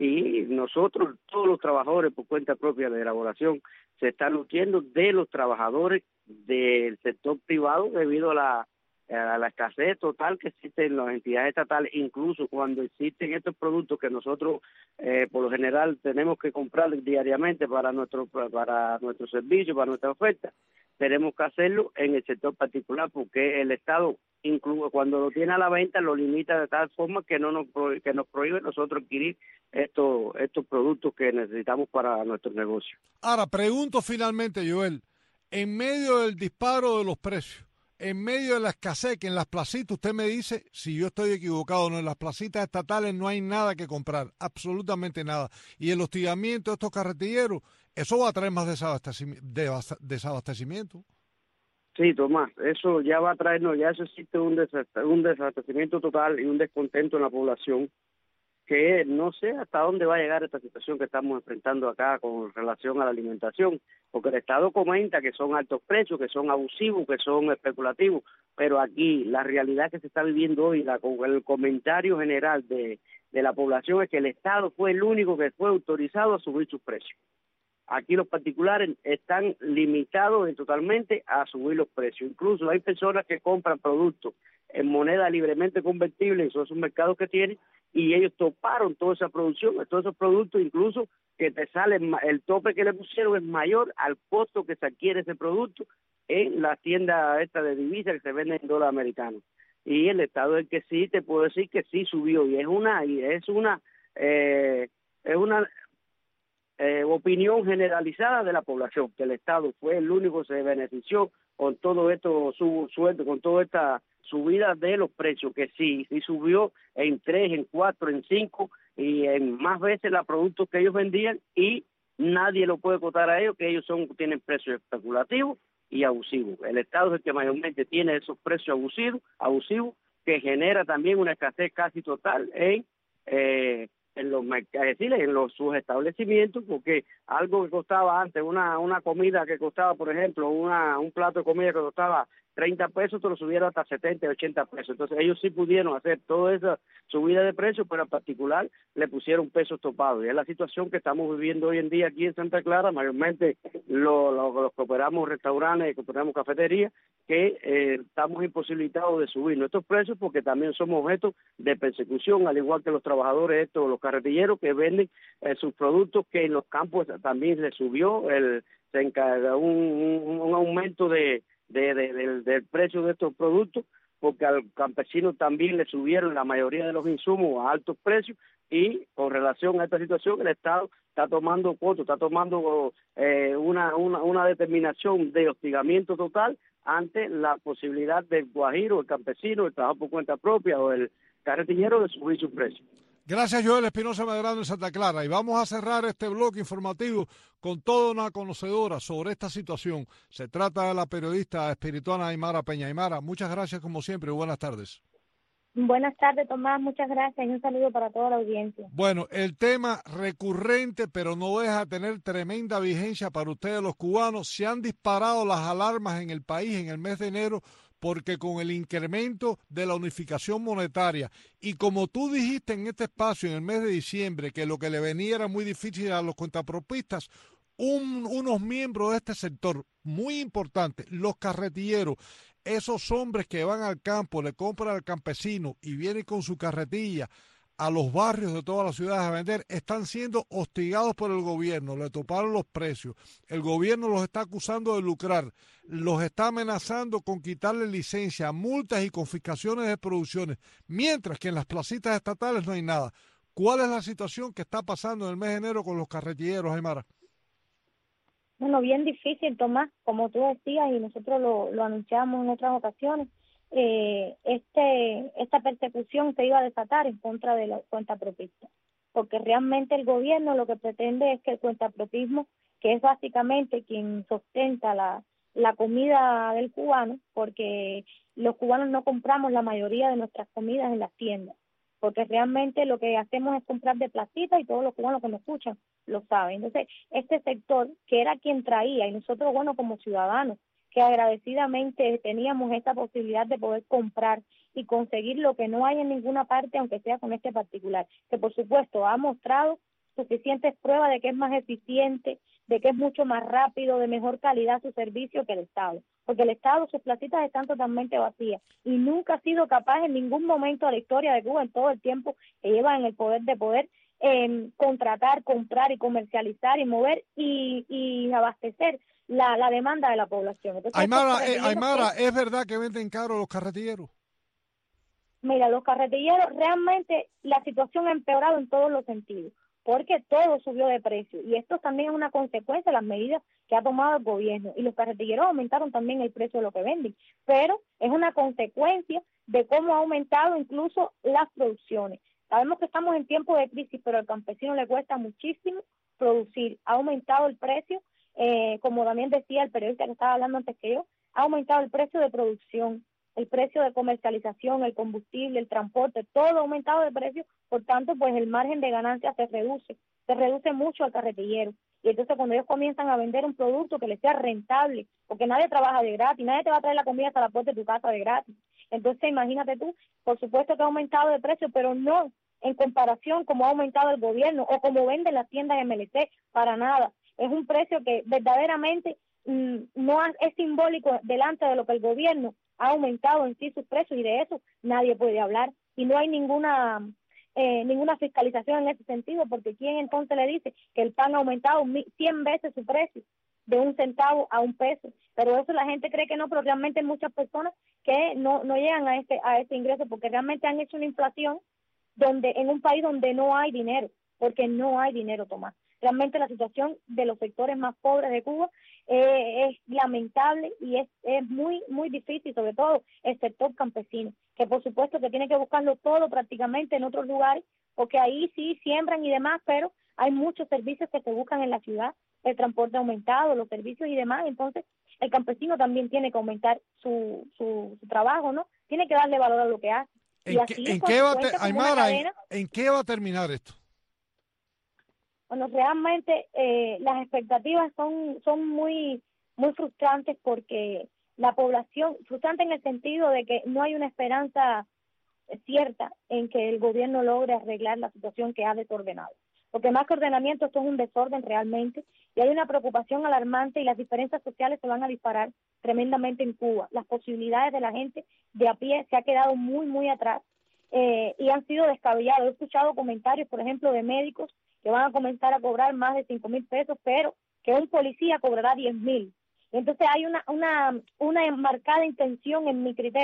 Y nosotros, todos los trabajadores por cuenta propia de elaboración, se están nutriendo de los trabajadores del sector privado debido a la a la escasez total que existe en las entidades estatales, incluso cuando existen estos productos que nosotros eh, por lo general tenemos que comprar diariamente para nuestro para nuestro servicio, para nuestra oferta, tenemos que hacerlo en el sector particular porque el Estado, incluso cuando lo tiene a la venta, lo limita de tal forma que no nos que nos prohíbe nosotros adquirir estos estos productos que necesitamos para nuestros negocios. Ahora, pregunto finalmente, Joel, en medio del disparo de los precios, en medio de la escasez, que en las placitas, usted me dice, si yo estoy equivocado o no, en las placitas estatales no hay nada que comprar, absolutamente nada. Y el hostigamiento de estos carretilleros, eso va a traer más desabastecimiento. desabastecimiento. Sí, Tomás, eso ya va a traernos, ya eso existe un, un desabastecimiento total y un descontento en la población, que no sé hasta dónde va a llegar esta situación que estamos enfrentando acá con relación a la alimentación, porque el Estado comenta que son altos precios, que son abusivos, que son especulativos, pero aquí la realidad que se está viviendo hoy, la, el comentario general de, de la población es que el Estado fue el único que fue autorizado a subir sus precios. Aquí los particulares están limitados totalmente a subir los precios. Incluso hay personas que compran productos en moneda libremente convertible en esos mercados que tienen, y ellos toparon toda esa producción, todos esos productos, incluso que te salen, el tope que le pusieron es mayor al costo que se adquiere ese producto en la tienda esta de divisas que se vende en dólar americano. Y el Estado es el que sí, te puedo decir que sí subió, y es una, y es una, eh, es una eh, opinión generalizada de la población, que el Estado fue el único que se benefició con todo esto, su sueldo, con toda esta subida de los precios, que sí, sí subió en tres, en cuatro, en cinco y en más veces los productos que ellos vendían, y nadie lo puede cotar a ellos, que ellos son tienen precios especulativos y abusivos. El Estado es el que mayormente tiene esos precios abusivos, abusivos que genera también una escasez casi total en eh, en los mercados, en los sus establecimientos, porque algo que costaba antes, una una comida que costaba, por ejemplo, una un plato de comida que costaba treinta pesos, te lo subieron hasta setenta, ochenta pesos. Entonces ellos sí pudieron hacer toda esa subida de precios, pero en particular le pusieron pesos topados. Y es la situación que estamos viviendo hoy en día aquí en Santa Clara, mayormente los, los, los que operamos restaurantes, que operamos cafeterías, que eh, estamos imposibilitados de subir nuestros precios porque también somos objeto de persecución, al igual que los trabajadores estos, los carretilleros que venden eh, sus productos, que en los campos también les subió, el, se encarga un, un, un aumento de De, de, de, del precio de estos productos, porque al campesino también le subieron la mayoría de los insumos a altos precios, y con relación a esta situación el Estado está tomando voto, está tomando eh, una, una, una determinación de hostigamiento total ante la posibilidad del guajiro, el campesino, el trabajo por cuenta propia o el carretillero de subir su precio. Gracias, Joel Espinosa Medrano en Santa Clara. Y vamos a cerrar este bloque informativo con toda una conocedora sobre esta situación. Se trata de la periodista espirituana Aymara Peña. Aymara, muchas gracias como siempre y buenas tardes. Buenas tardes, Tomás, muchas gracias y un saludo para toda la audiencia. Bueno, el tema recurrente, pero no deja de tener tremenda vigencia para ustedes los cubanos. Se han disparado las alarmas en el país en el mes de enero porque con el incremento de la unificación monetaria y como tú dijiste en este espacio en el mes de diciembre que lo que le venía era muy difícil a los cuentapropistas, un, unos miembros de este sector muy importantes, los carretilleros, esos hombres que van al campo, le compran al campesino y vienen con su carretilla a los barrios de todas las ciudades a vender, están siendo hostigados por el gobierno, le toparon los precios, el gobierno los está acusando de lucrar, los está amenazando con quitarle licencia, multas y confiscaciones de producciones, mientras que en las placitas estatales no hay nada. ¿Cuál es la situación que está pasando en el mes de enero con los carretilleros, Aymara? Bueno, bien difícil, Tomás, como tú decías y nosotros lo, lo anunciamos en otras ocasiones. Eh, este esta persecución se iba a desatar en contra de los cuentapropistas, porque realmente el gobierno lo que pretende es que el cuentapropismo, que es básicamente quien sustenta la, la comida del cubano, porque los cubanos no compramos la mayoría de nuestras comidas en las tiendas, porque realmente lo que hacemos es comprar de placita y todos los cubanos que me escuchan lo saben. Entonces, este sector, que era quien traía, y nosotros, bueno, como ciudadanos, que agradecidamente teníamos esta posibilidad de poder comprar y conseguir lo que no hay en ninguna parte, aunque sea con este particular, que por supuesto ha mostrado suficientes pruebas de que es más eficiente, de que es mucho más rápido, de mejor calidad su servicio que el Estado, porque el Estado, sus placitas están totalmente vacías y nunca ha sido capaz en ningún momento de la historia de Cuba, en todo el tiempo que lleva en el poder, de poder eh, contratar, comprar y comercializar y mover y, y abastecer La, la demanda de la población. Entonces, Aymara, eh, Aymara, que, ¿es verdad que venden caro los carretilleros? Mira, los carretilleros, realmente la situación ha empeorado en todos los sentidos, porque todo subió de precio, y esto también es una consecuencia de las medidas que ha tomado el gobierno, y los carretilleros aumentaron también el precio de lo que venden, pero es una consecuencia de cómo ha aumentado incluso las producciones. Sabemos que estamos en tiempo de crisis, pero al campesino le cuesta muchísimo producir, ha aumentado el precio. Eh, como también decía el periodista que estaba hablando antes que yo, ha aumentado el precio de producción, el precio de comercialización, el combustible, el transporte, todo ha aumentado de precio, por tanto, pues el margen de ganancia se reduce, se reduce mucho al carretillero. Y entonces cuando ellos comienzan a vender un producto que les sea rentable, porque nadie trabaja de gratis, nadie te va a traer la comida hasta la puerta de tu casa de gratis. Entonces imagínate tú, por supuesto que ha aumentado de precio, pero no en comparación como ha aumentado el gobierno o como venden las tiendas M L C, para nada. Es un precio que verdaderamente mmm, no ha, es simbólico delante de lo que el gobierno ha aumentado en sí sus precios, y de eso nadie puede hablar, y no hay ninguna eh, ninguna fiscalización en ese sentido, porque ¿quién entonces le dice que el pan ha aumentado cien veces su precio, de un centavo a un peso? Pero eso la gente cree que no, pero realmente hay muchas personas que no, no llegan a este, a este ingreso, porque realmente han hecho una inflación donde en un país donde no hay dinero, porque no hay dinero, Tomás. Realmente la situación de los sectores más pobres de Cuba eh, es lamentable y es, es muy muy difícil, sobre todo el sector campesino, que por supuesto que tiene que buscarlo todo prácticamente en otros lugares, porque ahí sí siembran y demás, pero hay muchos servicios que se buscan en la ciudad, el transporte aumentado, los servicios y demás. Entonces el campesino también tiene que aumentar su, su, su trabajo, ¿no? Tiene que darle valor a lo que hace. ¿En, qué, ¿en, qué va te, Aymara, ¿en, ¿En qué va a terminar esto? Bueno, realmente eh, las expectativas son son muy muy frustrantes, porque la población, frustrante en el sentido de que no hay una esperanza cierta en que el gobierno logre arreglar la situación que ha desordenado. Porque más que ordenamiento, esto es un desorden realmente, y hay una preocupación alarmante, y las diferencias sociales se van a disparar tremendamente en Cuba. Las posibilidades de la gente de a pie se ha quedado muy, muy atrás, eh, y han sido descabellados. He escuchado comentarios, por ejemplo, de médicos que van a comenzar a cobrar más de cinco mil pesos, pero que un policía cobrará diez mil. Entonces hay una, una, una marcada intención, en mi criterio,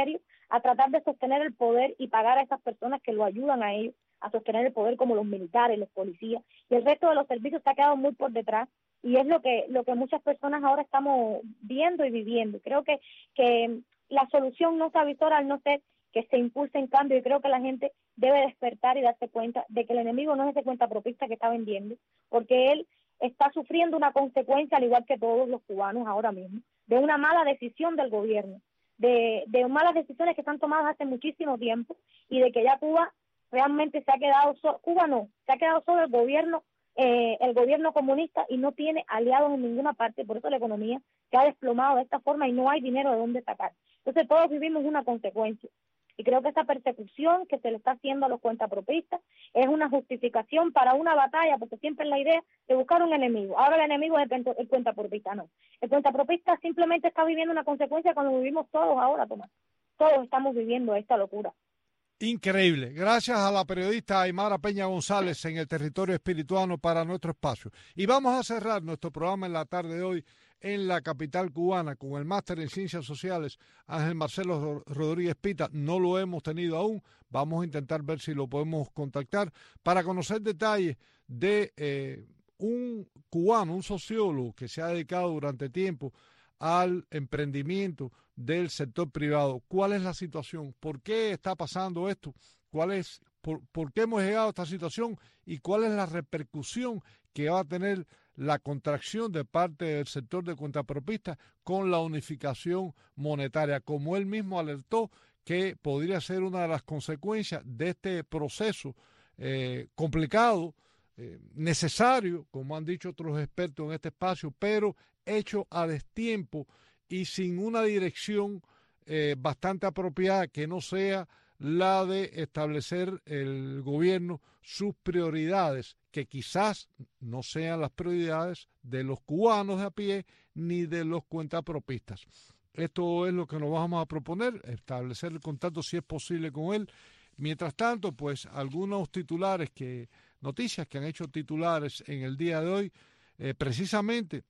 a tratar de sostener el poder y pagar a esas personas que lo ayudan a ellos a sostener el poder, como los militares, los policías, y el resto de los servicios se ha quedado muy por detrás, y es lo que lo que muchas personas ahora estamos viendo y viviendo. Creo que, que la solución no se avisora al no ser que se impulse en cambio, y creo que la gente debe despertar y darse cuenta de que el enemigo no es ese cuentapropista que está vendiendo, porque él está sufriendo una consecuencia, al igual que todos los cubanos ahora mismo, de una mala decisión del gobierno, de, de malas decisiones que están tomadas hace muchísimo tiempo, y de que ya Cuba realmente se ha quedado solo, Cuba no, se ha quedado solo el gobierno, eh, el gobierno comunista, y no tiene aliados en ninguna parte. Por eso la economía se ha desplomado de esta forma y no hay dinero de dónde sacar. Entonces todos vivimos una consecuencia, y creo que esta persecución que se le está haciendo a los cuentapropistas es una justificación para una batalla, porque siempre es la idea de buscar un enemigo. Ahora el enemigo es el, el cuentapropista, no. El cuentapropista simplemente está viviendo una consecuencia cuando vivimos todos ahora, Tomás. Todos estamos viviendo esta locura. Increíble. Gracias a la periodista Aymara Peña González en el territorio espirituano para nuestro espacio. Y vamos a cerrar nuestro programa en la tarde de hoy en la capital cubana con el máster en Ciencias Sociales Ángel Marcelo Rodríguez Pita. No lo hemos tenido aún. Vamos a intentar ver si lo podemos contactar para conocer detalles de eh, un cubano, un sociólogo que se ha dedicado durante tiempo al emprendimiento del sector privado. ¿Cuál es la situación? ¿Por qué está pasando esto? ¿Cuál es, por, por qué hemos llegado a esta situación? ¿Y cuál es la repercusión que va a tener la contracción de parte del sector de cuentapropistas con la unificación monetaria? Como él mismo alertó que podría ser una de las consecuencias de este proceso eh, complicado, eh, necesario, como han dicho otros expertos en este espacio, pero hecho a destiempo y sin una dirección eh, bastante apropiada, que no sea la de establecer el gobierno sus prioridades, que quizás no sean las prioridades de los cubanos de a pie ni de los cuentapropistas. Esto es lo que nos vamos a proponer, establecer el contacto si es posible con él. Mientras tanto, pues algunos titulares, que noticias que han hecho titulares en el día de hoy, eh, precisamente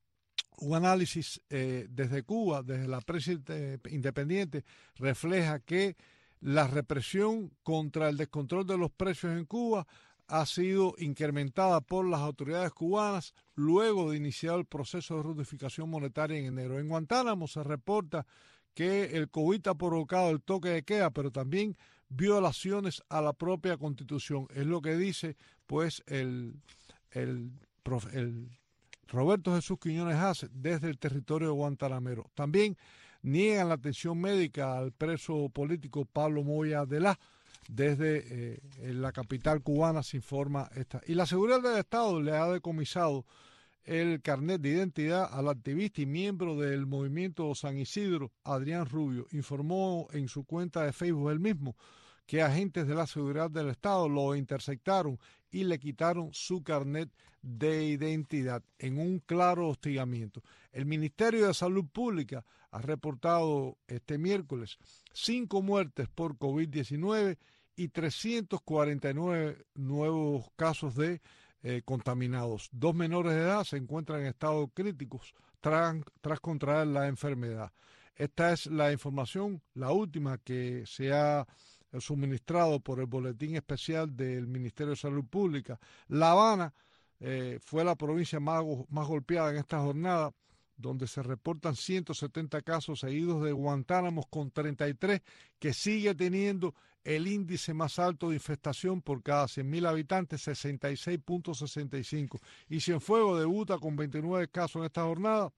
un análisis eh, desde Cuba, desde la prensa independiente, refleja que la represión contra el descontrol de los precios en Cuba ha sido incrementada por las autoridades cubanas luego de iniciar el proceso de reunificación monetaria en enero. En Guantánamo se reporta que el COVID ha provocado el toque de queda, pero también violaciones a la propia Constitución. Es lo que dice pues el, el, el Roberto Jesús Quiñones Hace desde el territorio de Guantanamero. También niegan la atención médica al preso político Pablo Moya de la desde eh, en la capital cubana, se informa esta. Y la seguridad del Estado le ha decomisado el carnet de identidad al activista y miembro del movimiento San Isidro, Adrián Rubio. Informó en su cuenta de Facebook él mismo que agentes de la seguridad del Estado lo interceptaron y le quitaron su carnet de identidad en un claro hostigamiento. El Ministerio de Salud Pública ha reportado este miércoles cinco muertes por COVID diecinueve y trescientos cuarenta y nueve nuevos casos de eh, contaminados. Dos menores de edad se encuentran en estado críticos tras, tras contraer la enfermedad. Esta es la información, la última que se ha suministrado por el boletín especial del Ministerio de Salud Pública. La Habana eh, fue la provincia más, más golpeada en esta jornada, donde se reportan ciento setenta casos, seguidos de Guantánamo con treinta y tres, que sigue teniendo el índice más alto de infestación por cada cien mil habitantes, sesenta y seis punto sesenta y cinco. Y Cienfuegos debuta con veintinueve casos en esta jornada,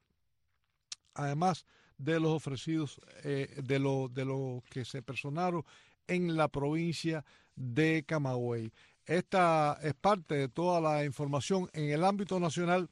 además de los ofrecidos, eh, de los de los que se personaron en la provincia de Camagüey. Esta es parte de toda la información en el ámbito nacional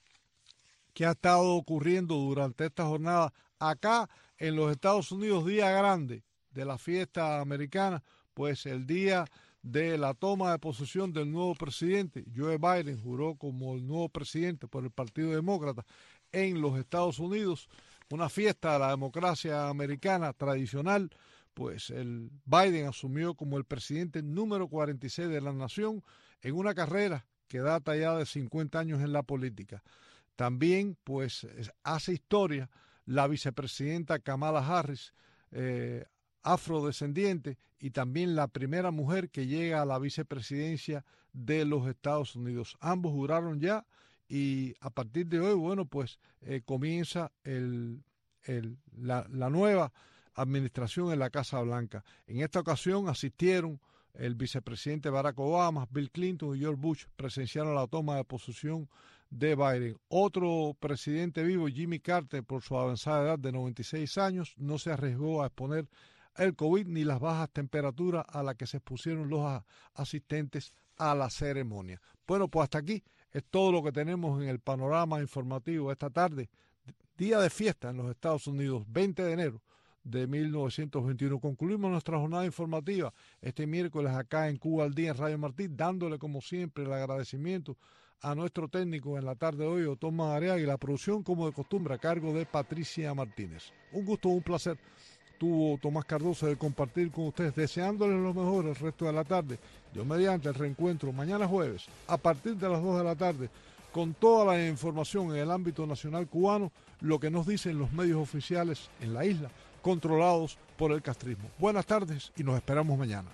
que ha estado ocurriendo durante esta jornada acá en los Estados Unidos, día grande de la fiesta americana, pues el día de la toma de posesión del nuevo presidente. Joe Biden juró como el nuevo presidente por el Partido Demócrata en los Estados Unidos, una fiesta de la democracia americana tradicional. Pues el Biden asumió como el presidente número cuarenta y seis de la nación en una carrera que data ya de cincuenta años en la política. También pues hace historia la vicepresidenta Kamala Harris, eh, afrodescendiente y también la primera mujer que llega a la vicepresidencia de los Estados Unidos. Ambos juraron ya y a partir de hoy, bueno, pues eh, comienza el, el, la, la nueva administración en la Casa Blanca. En esta ocasión asistieron el vicepresidente Barack Obama, Bill Clinton y George Bush, presenciaron la toma de posesión de Biden. Otro presidente vivo, Jimmy Carter, por su avanzada edad de noventa y seis años, no se arriesgó a exponer el COVID ni las bajas temperaturas a las que se expusieron los asistentes a la ceremonia. Bueno, pues hasta aquí es todo lo que tenemos en el panorama informativo esta tarde, día de fiesta en los Estados Unidos, veinte de enero de mil novecientos veintiuno. Concluimos nuestra jornada informativa este miércoles acá en Cuba al Día en Radio Martí, dándole como siempre el agradecimiento a nuestro técnico en la tarde de hoy, Otón Madariaga, y la producción como de costumbre a cargo de Patricia Martínez. Un gusto, un placer tuvo Tomás Cardoso de compartir con ustedes, deseándoles lo mejor el resto de la tarde. Dios mediante el reencuentro mañana jueves a partir de las dos de la tarde con toda la información en el ámbito nacional cubano, lo que nos dicen los medios oficiales en la isla controlados por el castrismo. Buenas tardes y nos esperamos mañana.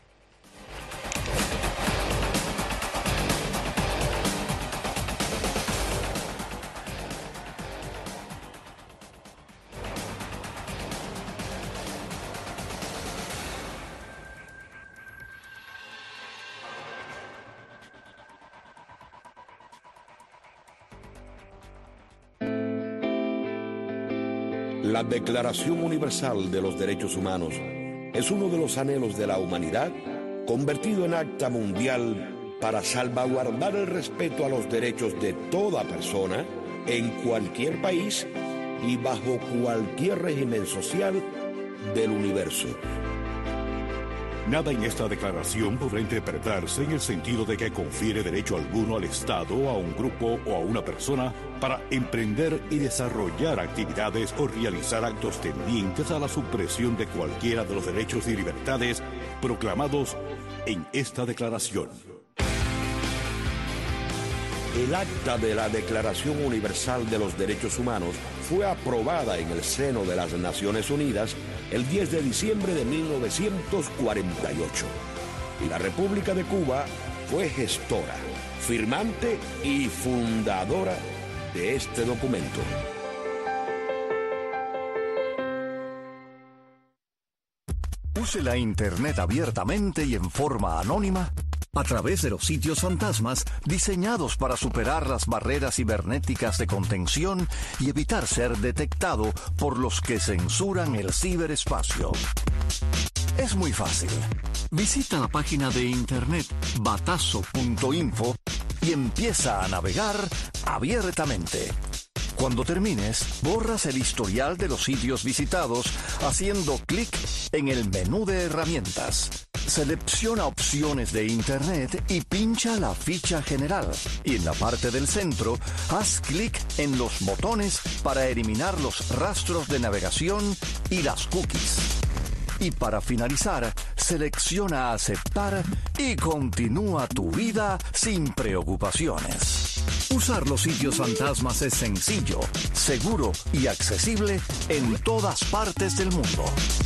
La Declaración Universal de los Derechos Humanos es uno de los anhelos de la humanidad convertido en acta mundial para salvaguardar el respeto a los derechos de toda persona en cualquier país y bajo cualquier régimen social del universo. Nada en esta declaración podrá interpretarse en el sentido de que confiere derecho alguno al Estado, a un grupo o a una persona para emprender y desarrollar actividades o realizar actos tendientes a la supresión de cualquiera de los derechos y libertades proclamados en esta declaración. El acta de la Declaración Universal de los Derechos Humanos fue aprobada en el seno de las Naciones Unidas el diez de diciembre de mil novecientos cuarenta y ocho. Y la República de Cuba fue gestora, firmante y fundadora de este documento. Use la Internet abiertamente y en forma anónima a través de los sitios fantasmas diseñados para superar las barreras cibernéticas de contención y evitar ser detectado por los que censuran el ciberespacio. Es muy fácil. Visita la página de internet batazo punto info y empieza a navegar abiertamente. Cuando termines, borras el historial de los sitios visitados haciendo clic en el menú de herramientas. Selecciona opciones de Internet y pincha la ficha general. Y en la parte del centro, haz clic en los botones para eliminar los rastros de navegación y las cookies. Y para finalizar, selecciona aceptar y continúa tu vida sin preocupaciones. Usar los sitios fantasmas es sencillo, seguro y accesible en todas partes del mundo.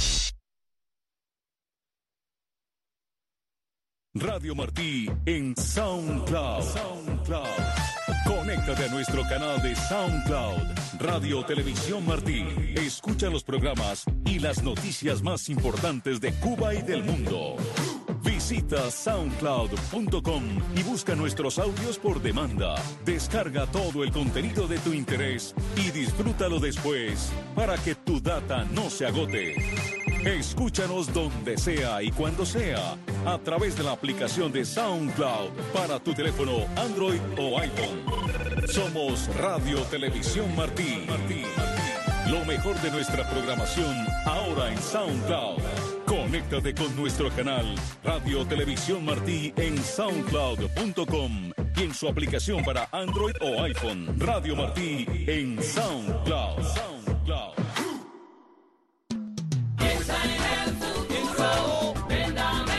Radio Martí en SoundCloud. SoundCloud. Conéctate a nuestro canal de SoundCloud, Radio Televisión Martí. Escucha los programas y las noticias más importantes de Cuba y del mundo. Visita soundcloud punto com y busca nuestros audios por demanda. Descarga todo el contenido de tu interés y disfrútalo después para que tu data no se agote. Escúchanos donde sea y cuando sea a través de la aplicación de SoundCloud para tu teléfono Android o iPhone. Somos Radio Televisión Martí. Martí. Lo mejor de nuestra programación ahora en SoundCloud. Conéctate con nuestro canal Radio Televisión Martí en soundcloud punto com y en su aplicación para Android o iPhone. Radio Martí en SoundCloud. SoundCloud.